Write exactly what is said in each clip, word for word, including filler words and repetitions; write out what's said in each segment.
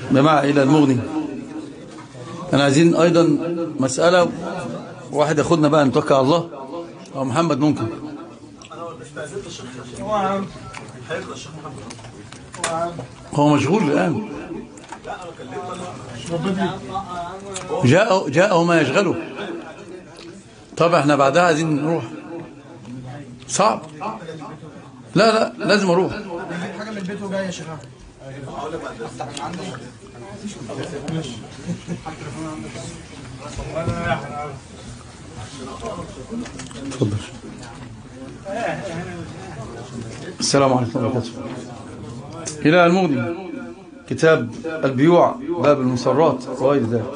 جماعة إلى المغني. أنا عايزين أيضا مسألة واحد ياخدنا بقى نتوكل على الله. أو محمد ممكن هو مشغول الآن، جاء جاءه ما يشغله. طب احنا بعدها عايزين نروح، صعب. لا لا لازم اروح. حاجه من البيت وجاي يا شيخ. تفضل. السلام عليكم ورحمة الله وبركاته. إلى المغني، كتاب البيوع، باب المسرات وغير ذلك.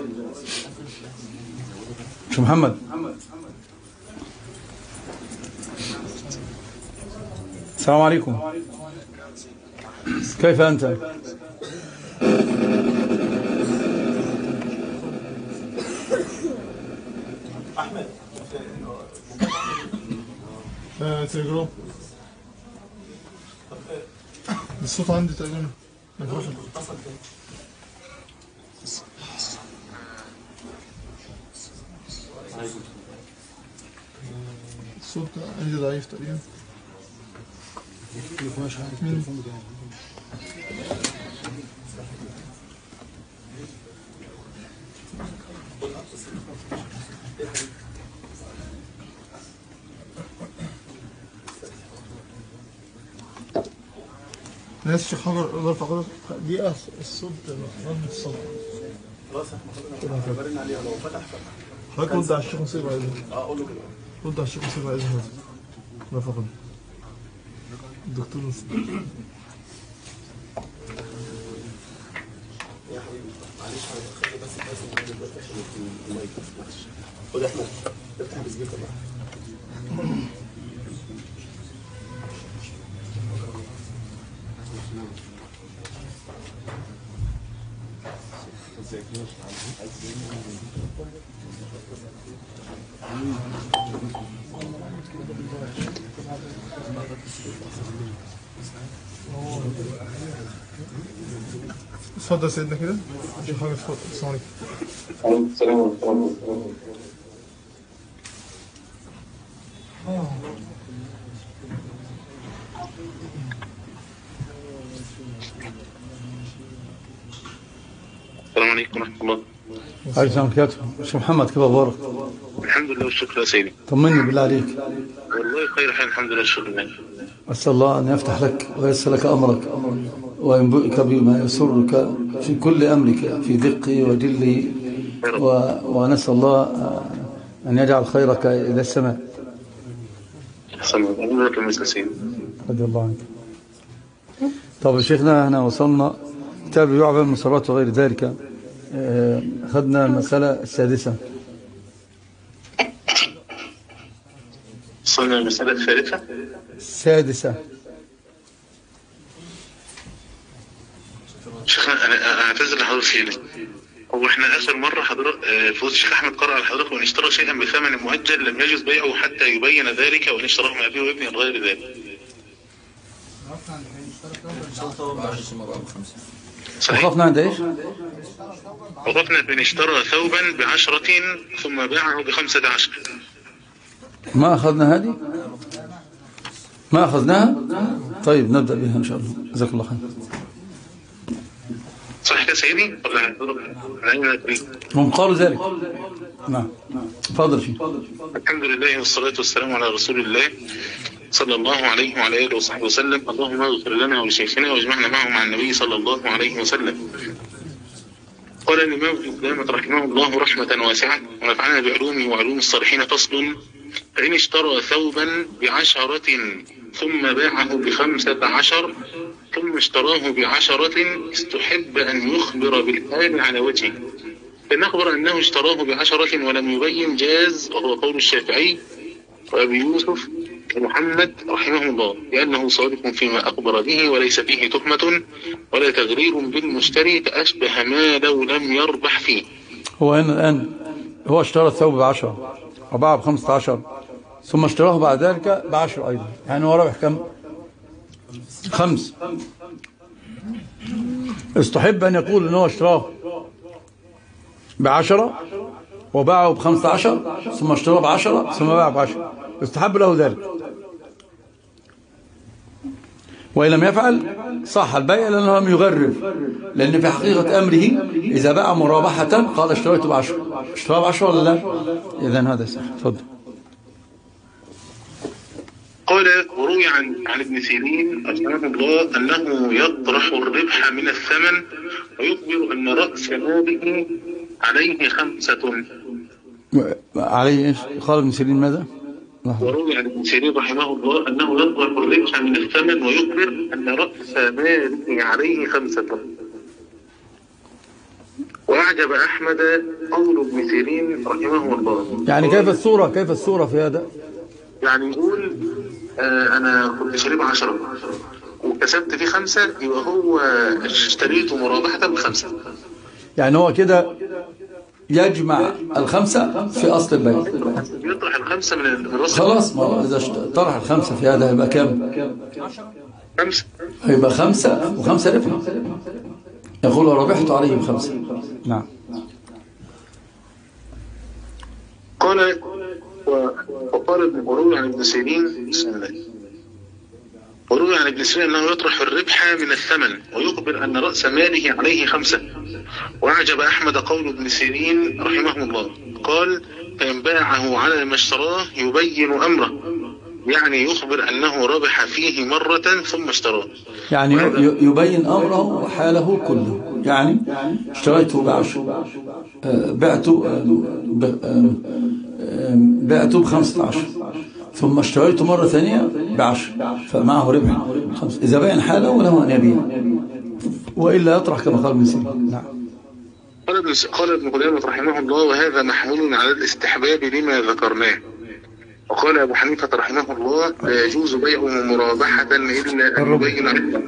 شو محمد؟ السلام عليكم، كيف أنت؟ أحمد تليجرام. الصوت عندي تقريبا الصوت عندي ضعيف تقريبا. ناس شيخ حجر ظرف حجر دقيقة الصوت رغم الصوت. خلاص احنا خبرنا عليها لو فتح فتح. حضرتك رد على الشيخ مصيب عايزها. اه قول له كده. رد على الشيخ مصيب عايزها. لا فقط. الدكتور مصيب. يا حبيبي معلش خلي بس بس دلوقتي عشان المايك معلش. خد احمد افتح السبيكر بقى. اتفضل سيدنا كده. في حاجه اتفضل. السلام عليكم. السلام عليكم. السلام عليكم ورحمة الله. عليكم السلام ورحمة. شو محمد كيف أخبارك؟ الحمد لله والشكر يا سيدي. طمني بالله عليك. والله خير حال الحمد لله والشكر لله. أسأل الله أن يفتح لك وييسر لك أمرك وينبئك بما يسرك في كل أمرك في دقه وجله، و... ونسأل الله أن يجعل خيرك إلى السماء. أحسن الله لك مثل سيدي. رضي الله عنك. طب يا شيخنا احنا وصلنا كتاب البيوع باب المسرات وغير ذلك. أخذنا المسألة السادسة. وصلنا المسألة الثالثة السادسة. شيخنا أنا أعتذر لحضرتك فينا. هو احنا آخر مرة حضرتك فوز الشيخ أحمد قرأ على حضرتك وإن اشترى شيئا بثمن مؤجل لم يجوز بيعه حتى يبين ذلك وإن اشتراه مع أبيه وابنه غير ذلك. وقفنا عند ايش؟ وقفنا بين اشترى ثوبا بعشرة ثم باعه بخمسة عشر. ما أخذنا هذه؟ ما أخذناها؟ طيب نبدأ بها إن شاء الله. جزاك الله خير. صح يا سيدي؟ هم قالوا ذلك. نعم تفضل فيه. الحمد لله والصلاة والسلام على رسول الله صلى الله عليه وعلى آله وصحبه وسلم. اللهم اغفر لنا ولشيخنا واجمعنا معه مع النبي صلى الله عليه وسلم. قال الإمام ابن قدامة رحمه الله رحمة واسعة ونفعنا بعلومه وعلوم الصالحين. فصل: فإن اشترى ثوبا بعشرة ثم باعه بخمسة عشر ثم اشتراه بعشرة استحب أن يخبر بالحال على وجهه، فإن أخبر أنه اشتراه بعشرة ولم يبين جاز، وهو قول الشافعي وأبي يوسف ومحمد رحمه الله، لأنه صادق فيما أخبر به وليس فيه تهمة ولا تغرير بالمشتري فأشبه ما لو لم يربح فيه. هو هنا الآن هو اشترى الثوب بعشرة وباعه بخمسة عشر ثم اشتراه بعد ذلك بعشر أيضا، يعني هو ربح كم؟ خمس استحب أن يقول إن هو اشتراه بعشرة وباعه بخمسة عشر ثم اشتراه بعشرة ثم باعه بعشرة، استحب له ذلك. وإن لم يفعل صح البيع لأنه لم يغرب، لأن في حقيقة أمره إذا باع مرابحة قال اشتريته بعشرة، اشتراه بعشرة ولا لا؟ إذن هذا صح. تفضل. قال وروي عن عن ابن سيرين رحمه الله أنه يطرح الربح من الثمن ويخبر أن رأس ماله عليه خمسة. عليه إيش؟ قال ابن سيرين ماذا؟ وروي عن ابن سيرين رحمه الله أنه يطرح الربح من الثمن ويخبر أن رأس ماله عليه خمسة. وأعجب أحمد قول ابن سيرين رحمه الله. يعني كيف الصورة كيف الصورة في هذا؟ يعني يقول آه أنا كنت شاريه عشرة وكسبت فيه خمسة، يبقى هو اشتريته مرابحة بخمسة. يعني هو كده يجمع الخمسة في أصل البيع، يطرح الخمسة من الرأس. خلاص، ما إذا طرح الخمسة في هذا يبقى كم؟ خمسة، يبقى خمسة وخمسة ربح، يقول ربحت عليه بخمسة. نعم. قال وقال ابن وروي عن ابن سيرين بسم الله وروي عن ابن سيرين أنه يطرح الربح من الثمن ويخبر أن رأس ماله عليه خمسة. وأعجب أحمد قول ابن سيرين رحمه الله قال فإن باعه على ما اشتراه يبين أمره، يعني يخبر أنه ربح فيه مرة ثم اشتراه، يعني يبين أمره وحاله كله. يعني اشتريته بعشر، بعته بعته بخمسة عشر ثم اشتريته مرة ثانية بعشر فمعه ربح خمسة. إذا بين حاله وله أن يبيع، وإلا يطرح كما قال ابن سيرين. نعم. قال ابن قال ابن قدامة رحمه الله وهذا محمول على الاستحباب لما ذكرناه. وقال أبو حنيفة رحمه الله لا يجوز بيعه مرابحة إلا أن يبين أمره.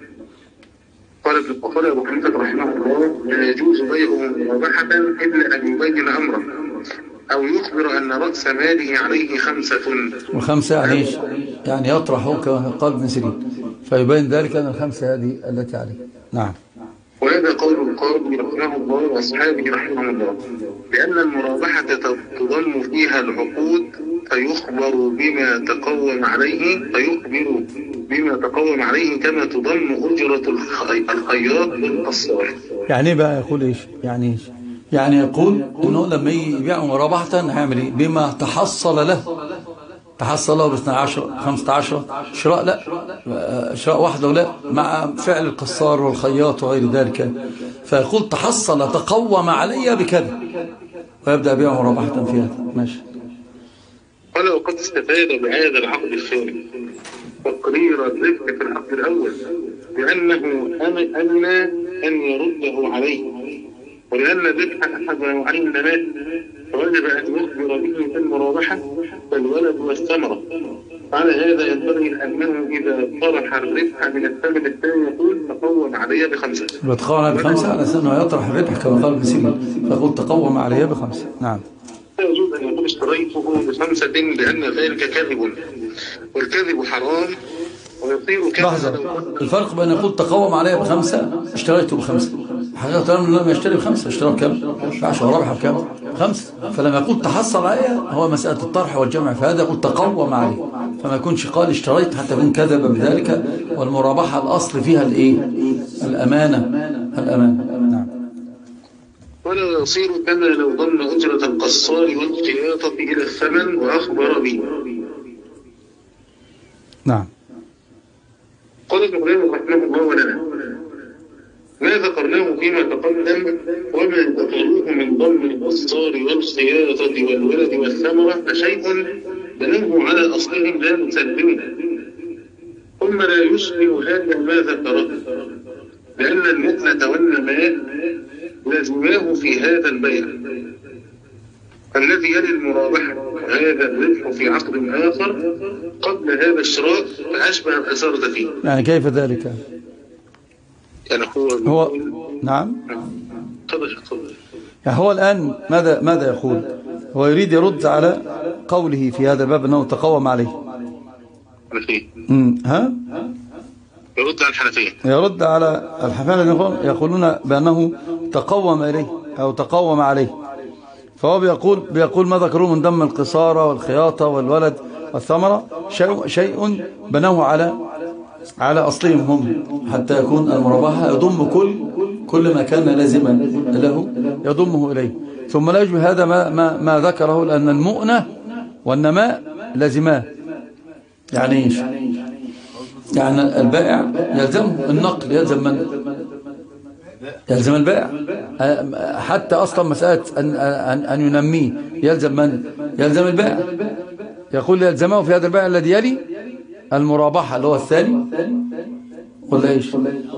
قال وقال أبو حنيفة رحمه الله لا يجوز بيعه مرابحة إلا أن يبين أمره أو يخبر أن رأس ماله عليه خمسة. وخمسة يعني إيش؟ يعني يطرحه كما قال ابن سيرين فيبين ذلك أن الخمسة هذه التي عليه. نعم. وهذا قول القاضي رحمه الله وأصحابه رحمه الله، لأن المرابحة تضم فيها العقود فيخبر بما تقوم عليه فيخبر بما تقوم عليه كما تضم أجرة الخياط للقصار. يعني بقى يقول إيش؟ يعني إيش؟ يعني يقول إنه لما يبيع مرابحة هيعمل إيه؟ بما تحصل له، تحصل له باثنى عشر خمسة عشر شراء، لا شراء واحدة ولا مع فعل القصار والخياط وغير ذلك، فيقول تحصل تقوم علي بكذا ويبدأ بيع مرابحة في هذا. ماشي. قال وقد استفاد بهذا العقد الثاني تقرير الربح في العقد الأول لأنه أمن أن يرده عليه، ولأن الربح أحد نوعي المال فوجب أن يخبر به في المرابحة فالولد والثمرة. على هذا ينبغي أنه إذا طرح الربح من الثمن الثاني يقول تقوم علي بخمسة. بتقوم علي بخمسة على أنه يطرح الربح كما قال ابن سيرين فيقول تقوم علي بخمسة. نعم. لا يجوز أن يقول اشتريته بخمسة لأن ذلك كذب، والكذب حرام ويصير كذبا. الفرق بين يقول تقوم علي بخمسة اشتريته بخمسة، حقيقة لم يشتري بخمسة، اشترى بكم؟ بعشرة وربح بكم؟ خمسة. فلما يقول تحصل عليه هو مسألة الطرح والجمع، فهذا يقول تقوم عليه، فما يكونش قال اشتريت حتى يكون كذب بذلك. والمرابحة الأصل فيها الإيه؟ الأمانة. الأمانة. نعم. ولا يصير كما لو ضم أجرة القصار والخياطة إلى الثمن وأخبر به. نعم. قال ابن قدامة رحمه الله ولنا ما ذكرناه فيما تقدم وما ذكروه من ضم القصار والخياطة والولد والثمرة فشيء بنوه على أصلهم لا نسلمه، ثم لا يشبه هذا ما ذكره، لأن المثلة والنماء لازماه في هذا البيع الذي يلي المرابحة، وهذا الربح في عقد آخر قبل هذا الشراء فأشبه الخسارة فيه. يعني كيف ذلك؟ يعني هو, هو نعم. تفضل تفضل. يعني هو الآن ماذا ماذا يقول؟ هو يريد يرد على قوله في هذا الباب أنه تقوم عليه. امم ها؟ يرد على الحنفية. يرد على الحنفية يقولون بأنه تقوم إليه أو تقوم عليه. فهو بيقول بيقول ما ذكروه من دم القصارى والخياطة والولد والثمرة شيء, شيء بنوه على على أصلهم هم، حتى يكون المرابحة يضم كل كل ما كان لازما له يضمه إليه. ثم لا يشبه هذا ما, ما, ما ذكره، لأن المؤنة والنماء لازمان. يعني ايش؟ يعني البائع يلزم النقل، يلزم من يلزم البائع، حتى أصلا مسألة أن, أن, أن ينميه يلزم من يلزم البائع. يقول يلزمه في هذا البائع الذي يلي المرابحة اللي هو الثاني. قل ايش؟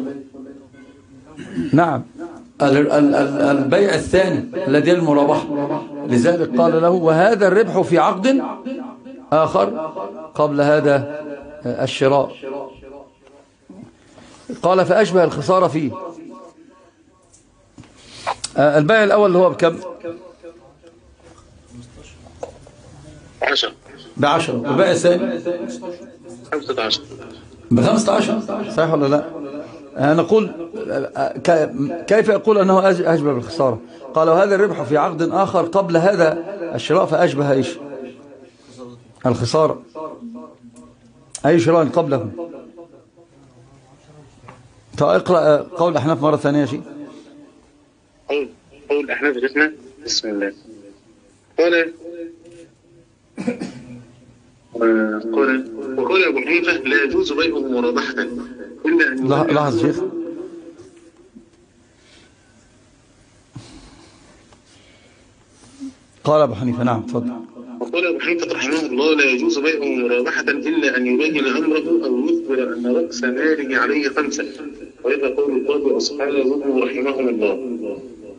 نعم، البيع الثاني الذي يلي المرابحة. لذلك قال له وهذا الربح في عقد آخر قبل هذا الشراء. قال فأشبه الخسارة فيه. البيع الأول اللي هو بكم؟ عشرة بعشرة. والبيع الثاني خمسة عشر بخمسة عشر. صحيح ولا لا؟ نقول كيف يقول أنه أشبه بالخسارة؟ قال وهذا الربح في عقد آخر قبل هذا الشراء فأشبه إيش؟ الخسارة. أي شراء قبله؟ اقرأ قول الأحناف مرة ثانية شيء. قول قول الأحناف جسنا. بسم الله. قال قال وقال أبو حنيفة لا يجوز بيعه مرابحة إلا أن لحظة شيخ. قال أبو حنيفة نعم تفضل. وقال أبو حنيفة رحمه الله لا يجوز بيعه مرابحة إلا أن يبين أمره أو يخبر أن رأس ماله عليه خمسة، وهذا قول القاضي أصحابه رحمهم الله.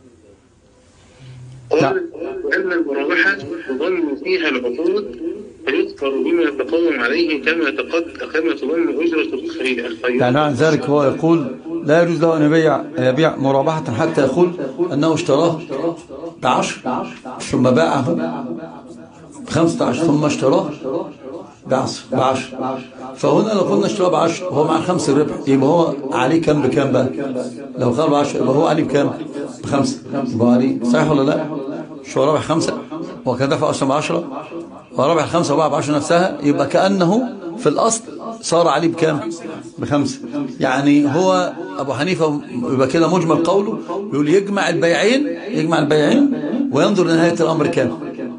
قال وأن المرابحة تظن فيها العقود فيذكر بما يتقوم عليه كما تقد كما تظن أجرة الخير. يعني عن ذلك هو يقول لا يجوز له أن يبيع يبيع مرابحة حتى يقول أنه اشتراه بعشر ثم باعه بخمسة عشر ثم اشتراه بعشر بعشر. فهنا لو قلنا اشتراه بعشر وهو مع خمس الربح يبقى هو عليه كم بكم بقى؟ لو قال بعشر يبقى هو عليه بكم؟ بخمسة. يبقى عليه صحيح ولا لا؟ شو ربح خمسة وكان دفع أصلا بعشرة وربح خمسة وباع بعشرة نفسها، يبقى كأنه في الأصل صار عليه بكم؟ بخمسة. يعني هو أبو حنيفة يبقى كده مجمل قوله يقول يجمع البيعين يجمع البيعين وينظر لنهاية الأمر كام.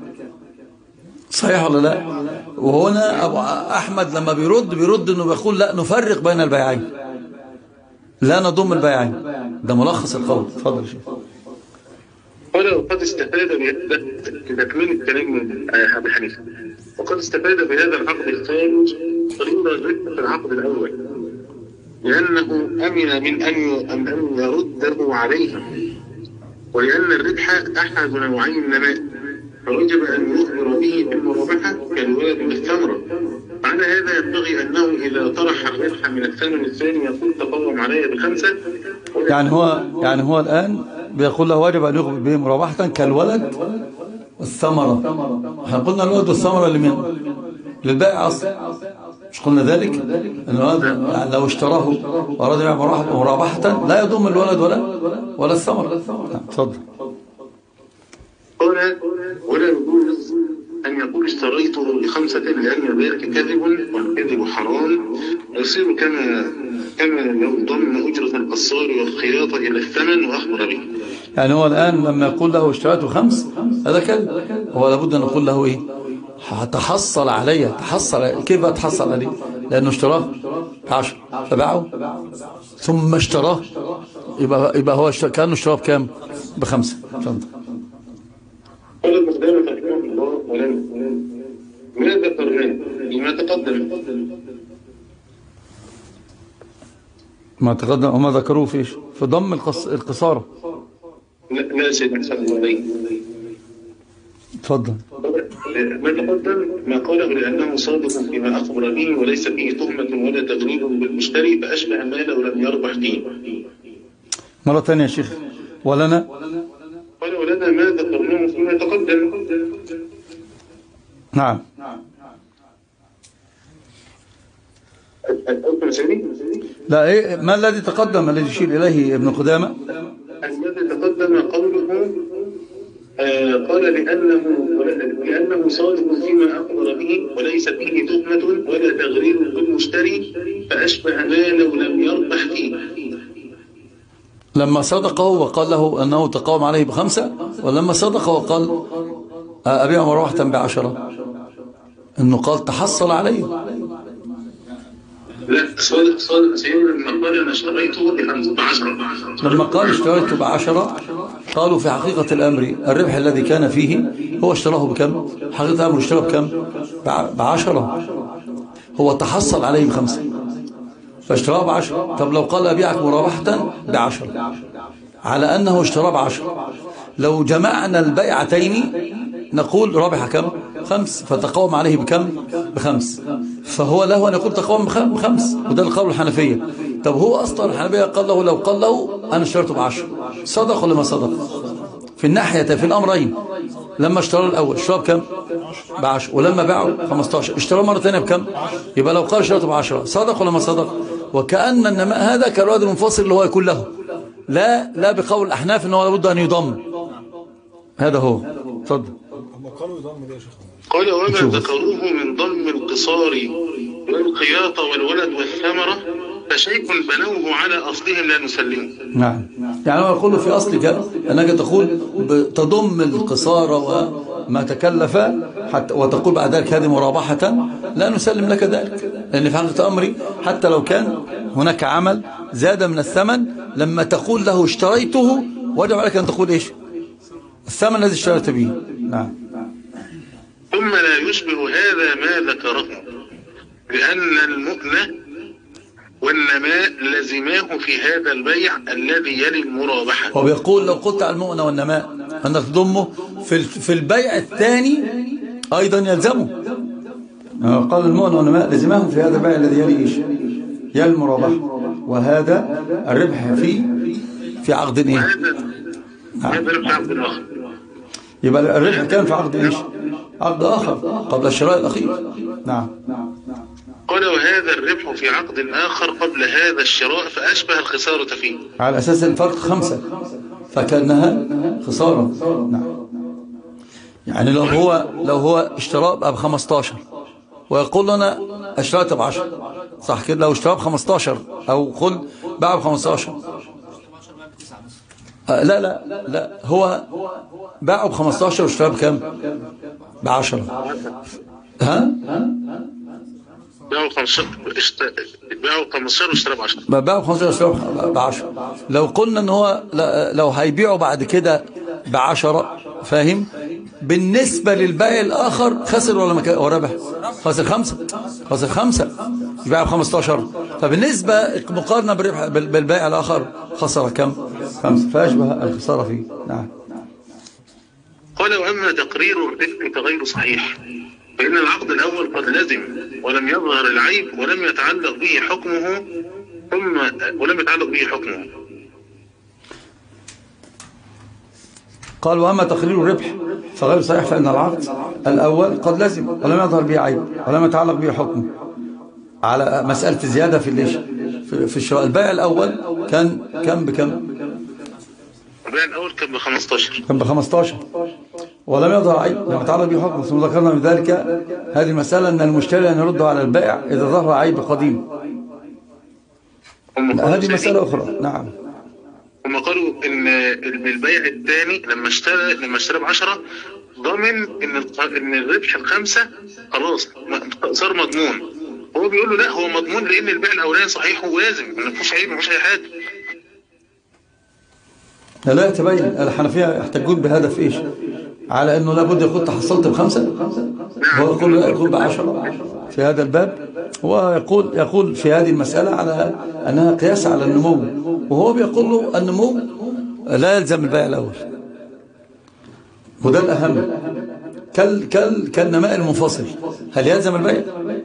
صحيح ولا لا؟ وهنا أبو أحمد لما بيرد بيرد إنه بيقول لا نفرق بين البيعين لا نضم البيعين. ده ملخص القول. تفضل شيخ. قال وقد استفاد بهذا تكميل الكلام من أبي حنيفة وقد استفاد بهذا العقد الثالث طريقة الربح في العقد الأول لأنه أمن من أن أن يرده عليهم، ولأن الربح أحد نوعي النماء فوجب أن يخبر به بالمرابحة كالولد بالثمرة. على هذا ينبغي أنه إذا طرح الربح من الثمن الثاني يقول تقوم علي بخمسة. يعني هو يعني هو الآن بيقول له واجب أن يخبر به مرابحة كالولد والثمرة. احنا قلنا الولد والثمرة لمن؟ للبائع أصلا. مش قلنا ذلك؟ أن يعني لو اشتراه وأراد يبيع مرابحة لا يضم الولد ولا ولا الثمرة. تفضل. قال ولا يجوز أن يقول اشتريته بخمسة لأن ذلك كذب والكذب حرام يصير كما كما لو ضمن أجرة القصار والخياطة إلى الثمن وأخبر به. يعني هو الآن لما يقول له اشتريته خمس هذا كذب. هو لابد أن نقول له إيه؟ تحصل عليه. تحصل كيف تحصل عليه؟ لأنه اشتراه عشر فباعه ثم اشتراه يبقى يبقى هو كأنه اشتراه بكام؟ بخمسة. فهمت؟ قال المقدام رحمه الله ولن ما ذكرناه لما تقدم ما تقدم وما ذكروه فيش في ضم القصارى. لا لا سيدنا صلى الله عليه. تفضل. ما تقدم ما قاله لأنه صادق فيما أخبر به وليس فيه تهمة ولا تغريب بالمشتري فأشبه ما لو لم يربح فيه. مرة ثانية يا شيخ. ولنا قال ولنا ما ذكرناه فيما تقدم. نعم. الحكم سيدي؟ لا، إيه ما الذي تقدم الذي يشير إليه ابن قدامة؟ الذي تقدم قوله آه قال لأنه لأنه صادق فيما أخبر به وليس فيه تهمة ولا تغرير بالمشتري فأشبه ما لو لم يربح فيه. لما صدقه وقال له أنه تقاوم عليه بخمسة، ولما صدقه وقال أبيع مروحة بعشرة، أنه قال تحصل عليه. لا، صادق صادق سيدنا لما قال أنا اشتريته بعشرة. لما قال اشتريته بعشرة قالوا في حقيقة الأمر الربح الذي كان فيه هو اشتراه بكم؟ حقيقة الأمر اشتراه بكم؟ بعشرة، هو تحصل عليه بخمسة فاشتراه بعشرة. طب لو قال أبيعك مرابحة بعشرة على أنه اشتراه بعشرة، لو جمعنا البيعتين نقول رابح كم؟ خمس، فتقاوم عليه بكم؟ بخمس، فهو له أن يقول تقاوم بخمس، وده القول الحنفية. طب هو أصلا الحنفية قال له لو قال له أنا اشتريته بعشر، صدق ولا ما صدق؟ في الناحية في الأمرين، لما اشترى الأول اشترى بكم؟ بعشر، ولما باعه خمستاشر، اشترى مرة ثانية بكم؟ يبقى لو قال اشتريته بعشرة صدق ولا ما صدق؟ وكأن النماء هذا كالواد المنفصل اللي هو يكون له، لا لا بقول الأحناف أنه لابد أن يضم. هذا هو. اتفضل. قال وما ذكروه من ضم القصار والخياطة والولد والثمرة فشيء بنوه على أصلهم لا نسلمه. نعم، يعني هو يقول في أصلك أنك تقول تضم القصار وما تكلف حتى وتقول بعد ذلك هذه مرابحة، لا نسلم لك ذلك، لأن في حقيقة أمري حتى لو كان هناك عمل زاد من الثمن، لما تقول له اشتريته وجب عليك أن تقول إيش؟ الثمن الذي اشتريت به. نعم. ثم لا يشبه هذا ما ذكره، لأن المؤنة والنماء لزماه في هذا البيع الذي يلي المرابحة. هو بيقول لو قلت على المؤنة والنماء أنك تضمه في في البيع الثاني أيضا يلزمه. قال المؤنة والنماء لزماه في هذا البيع الذي يلي إيش؟ يلي المرابحة، وهذا الربح في في عقد إيه؟ هذا الربح في عقد آخر. يبقى الربح كان في عقد إيش؟ عقد آخر قبل الشراء الأخير. نعم. قال وهذا الربح في عقد آخر قبل هذا الشراء فأشبه الخسارة فيه، على أساس الفرق خمسة فكأنها خسارة. نعم. يعني لو هو لو هو اشتراه ب خمستاشر ويقول لنا اشتريته ب عشرة، صح كده؟ لو اشتراه ب خمستاشر أو قل باعه ب خمستاشر، آه لا لا لا هو باعه ب خمستاشر واشتراه بكام؟ ب عشرة. ها؟ باعوا خمستاشر واشترى ب عشرة. باعوا خمستاشر واشترى ب عشرة. لو قلنا ان هو لو هيبيعوا بعد كده ب عشرة، فاهم؟ بالنسبة للبائع الآخر خسر ولا ما وربح؟ خسر خمسة، خسر خمسة، يبيع ب خمستاشر، فبالنسبة مقارنة بالربح بالبائع الآخر خسر كم؟ خمسة، فأشبه الخسارة فيه. نعم. قال وأما تقرير الربح فغير صحيح، فإن العقد الأول قد لزم ولم يظهر العيب ولم يتعلق به حكمه ثم ولم يتعلق به حكمه. قال وأما تقرير الربح فغير صحيح، فإن العقد الأول قد لزم ولم يظهر به عيب ولم يتعلق به حكمه. على مسألة الزيادة في ليش في الشراء، البيع الأول كان كم بكم؟ البيع الأول كان ب خمستاشر، كان ب خمستاشر ولم يظهر عيب لم يتعلق به حكمه. ثم ذكرنا من ذلك هذه المسألة أن المشتري أن يرد على البائع إذا ظهر عيب قديم. هذه مسألة أخرى. نعم. هم قالوا ان البيع الثاني لما اشترى لما اشترى ب عشرة ضمن ان ان الربح الخمسه خلاص صار مضمون. هو بيقول له لا، هو مضمون لان البيع الاولاني صحيح ولازم ما فيهوش عيب ما فيهوش اي حاجه. لا يتبين. الحنفية يحتجون بهذا في ايش؟ على انه لابد يقول تحصلت بخمسه، هو يقول يقول بعشرة في هذا الباب. هو يقول يقول في هذه المسألة على انها قياس على النمو، وهو بيقول له النمو لا يلزم البيع الاول، وده الاهم. كال كال كالنماء المنفصل هل يلزم البيع؟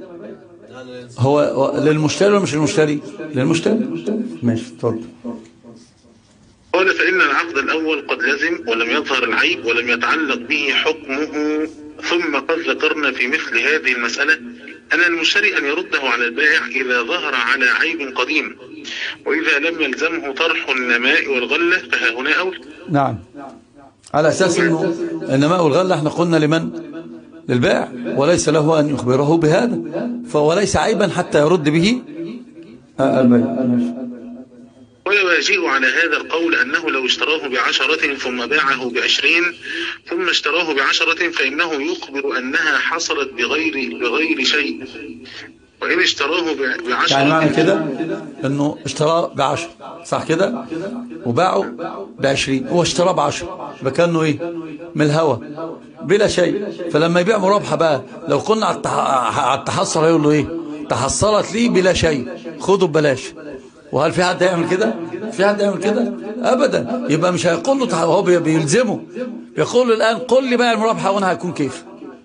هو للمشتري ولا مش للمشتري؟ للمشتري. ماشي، اتفضل. قال فإن العقد الأول قد لزم ولم يظهر العيب ولم يتعلق به حكمه. ثم قد ذكرنا في مثل هذه المسألة أن المشتري أن يرده على البائع إذا ظهر على عيب قديم، وإذا لم يلزمه طرح النماء والغلة فها هنا أولى. نعم، على أساس أنه النماء والغلة احنا قلنا لمن؟ للبائع، وليس له أن يخبره بهذا، فهو ليس عيبا حتى يرد به البائع. ويواجه على هذا القول أنه لو اشتراه بعشرة ثم باعه بعشرين ثم اشتراه بعشرة فإنه يخبر أنها حصلت بغير بغير شيء، وإن اشتراه بعشرة يعني معنى كده أنه اشتراه بعشرة صح كده وباعه بعشرين، هو اشتراه بعشرة بكأنه إيه من الهوى بلا شيء، فلما يبيع مرابحة بقى لو قلنا على التحصل هيقول له إيه؟ تحصلت لي بلا شيء خده ببلاش. وهل في حد يعمل كده؟ في حد يعمل كده؟ أبدا. يبقى مش هيقول له، هو بيلزمه، يقول له الآن قل لي بقى المرابحة وانا هيكون كيف.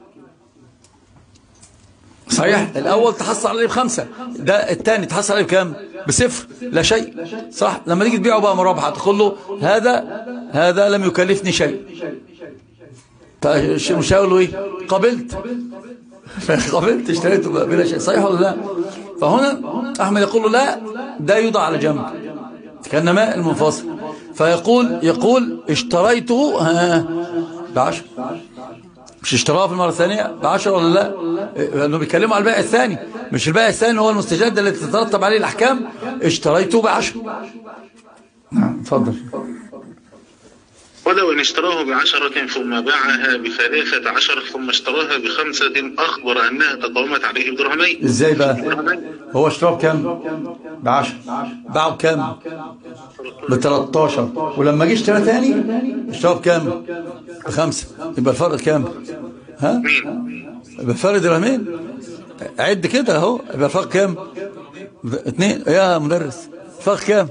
صحيح الأول تحصل عليه بخمسة، ده الثاني تحصل عليه بكام؟ بصفر لا شيء صح. لما تيجي تبيعه بقى مرابحة تقول له هذا هذا لم يكلفني شيء، مش هيقول له ايه؟ قبلت قبلت اشتريته بلا شيء، صحيح ولا لا؟ فهنا أحمد يقول له لا، ده يوضع على جنب كالنماء المنفصل، فيقول يقول اشتريته بعشر، مش اشتراه في المرة الثانية بعشر ولا لا؟ لأنه بيتكلموا على البائع الثاني، مش البائع الثاني هو المستجد الذي تترتب عليه الأحكام. اشتريته بعشر. نعم اتفضل. ولو إن اشتراه بعشرة ثم باعها بثلاثة عشر ثم اشتراها بخمسة أخبر أنها تقومت عليه بدرهمين. إزاي بقى؟ هو اشتراه بكام؟ بعشر، باعه بكام؟ بثلاثة، ولما جه اشترى ثاني اشتراه بكام؟ بخمسة، يبقى الفرق كام؟ ها؟ يبقى الفرق درهمين. عد كده اهو، يبقى الفرق كام؟ اثنين يا مدرس. الفرق كام؟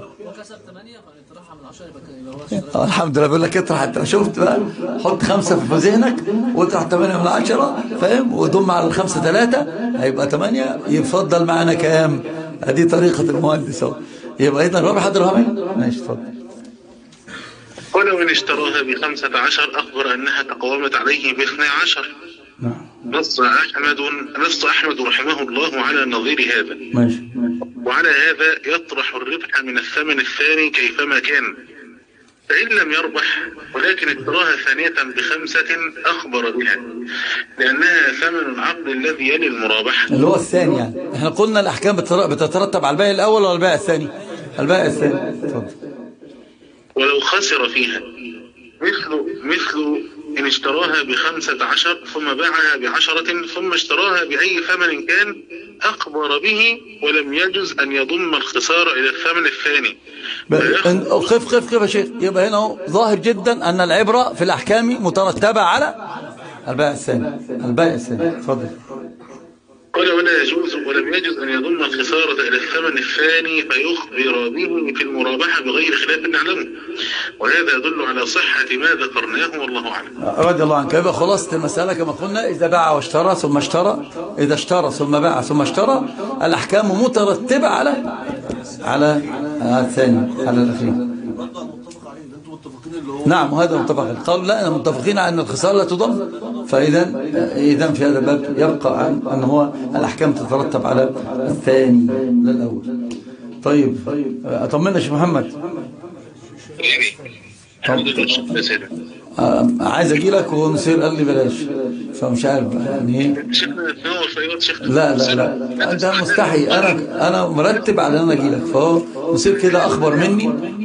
الحمد لله. بقول لك اطرح، انت شفت بقى، حط خمسة في ذهنك واطرح ثمانية من عشرة، فاهم؟ وضم على الخمسة ثلاثة هيبقى ثمانية، يفضل معنا كام؟ ادي طريقة المهندس اهو. يبقى اذا رابح درهمين. ماشي اتفضل. ولو ان اشتراها بخمسة عشر اخبر انها تقومت عليه باثني عشر. نعم. نص احمد نص احمد رحمه الله على نظير هذا. ماشي. وعلى هذا يطرح الربح من الثمن الثاني كيفما كان، فإن لم يربح ولكن اشتراها ثانية بخمسة أخبر بها لأنها ثمن العقد الذي يلي المرابحة اللي هو الثاني. يعني احنا قلنا الأحكام بتترتب على البائع الأول ولا البائع الثاني؟ البائع الثاني. ولو خسر فيها مثل مثل إن اشتراها بخمسة عشر ثم باعها بعشرة ثم اشتراها بأي ثمن كان أخبر به ولم يجوز أن يضم الخسارة إلى الثمن الثاني. قف قف قف يا شيخ. يبقى هنا ظاهر جدا أن العبرة في الأحكام مترتبة على البائع الثاني. البائع الثاني اتفضل. قال ولا يجوز ولم يجوز أن يضم الخسارة إلى الثمن الثاني فيخبر به في المرابحة بغير خلاف نعلمه، وهذا يدل على صحة ما ذكرناه والله أعلم. رضي الله عنك. يبقى خلاصة المسألة كما قلنا، إذا باع واشترى ثم اشترى، إذا اشترى ثم باع ثم اشترى، الأحكام مترتبة على على الثاني على الأخير. نعم وهذا متفق. قالوا لا أنا متفقين على أن الخسارة لا تضم، فإذا إذا في هذا الباب يبقى عن أن هو الأحكام تترتب على الثاني لا الأول. طيب أطمنا يا شيخ محمد. عايز أجي لك ونصير قال لي بلاش، فمش عارف يعني ايه. لا لا لا أنت مستحي، أنا أنا مرتب على أن أنا أجي لك، فهو نصير كده أخبر مني.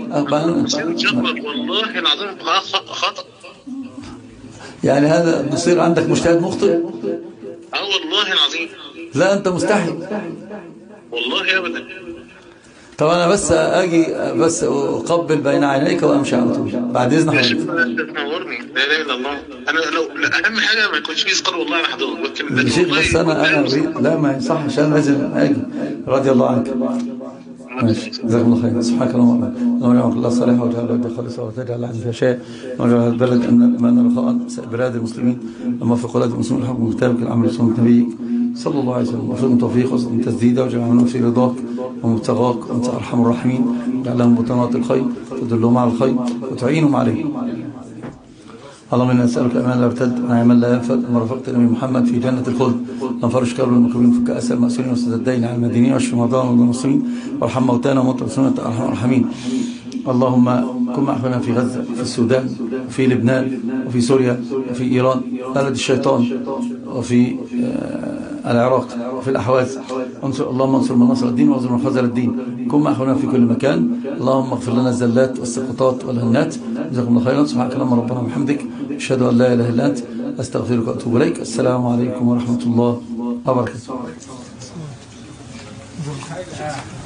والله العظيم خطأ. يعني هذا نصير عندك مجتهد مخطئ؟ اه والله العظيم. لا أنت مستحي والله أبدا. طب أنا بس أجي بس أقبل بين عينيك وأمشي على طول بعد إذن حضرتك. تنورني. لا إله إلا الله. أنا لو أهم حاجة ما يكونش فيه سقط والله على حضرتك. شيخ بس أنا أنا أريد، لا ما يصحش، أنا لازم أجي. رضي الله عنك. ماشي جزاكم الله خير. سبحانك اللهم وبحمدك ونعم الله الصالحة وجعل الأرض خالصة وتجعل عن شاء وجعل البلد أن ما نرخاء بلاد المسلمين لما في قلاد المسلمين الحكم كتابك العمل سنة نبيك صلى الله عليه وسلم. وفقنا توفيق وصل تسديدا وجعلنا في رضاك ومبتغاك وأنت أرحم الراحمين. جعلهم بطانات الخير تدلهم على الخير وتعينهم عليه. اللهم إنا نسألك أمان لا يرتد ونعما لا ينفد ورفقت النبي محمد في جنة الخلد. اللهم فرج كرب المكروبين فك أسر المأسورين وسد الدين على المدينين واشف مرضانا والمسلمين وارحم موتانا وموتى سنة أرحم الراحمين. اللهم كن مع أخواننا في غزة وفي السودان وفي لبنان وفي سوريا وفي إيران بلد الشيطان وفي العراق وفي الأحواز. اللهم انصر من نصر الدين واغزر من خذل الدين. كن مع أخواننا في كل مكان. اللهم اغفر لنا الزلات والسقطات والهنات. جزاكم الله خيرا. سبحانك اللهم ربنا وبحمدك أشهد أن لا إله إلا أنت أستغفرك وأتوب إليك. السلام عليكم ورحمة الله وبركاته.